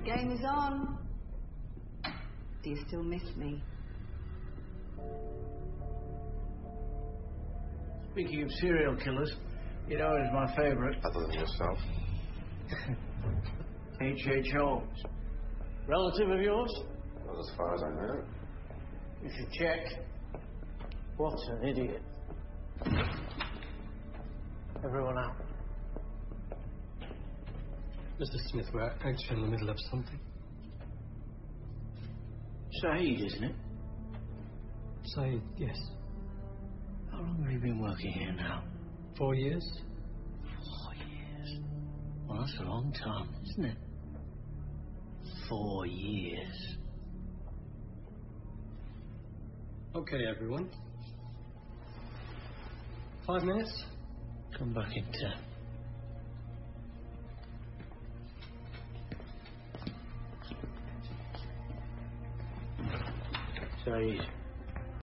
game is on. Do you still miss me? Speaking of serial killers, you know who's my favourite? Other than yourself? H.H. Holmes. Relative of yours? Not as far as I know. You should check. What an idiot. Everyone out. Mr. Smith, we're actually in the middle of something. Saeed, isn't it? Say yes. How long have you been working here now? 4 years? 4 years. Well, that's a long time, isn't it? 4 years. Okay, everyone. 5 minutes? Come back in 10. Saeed.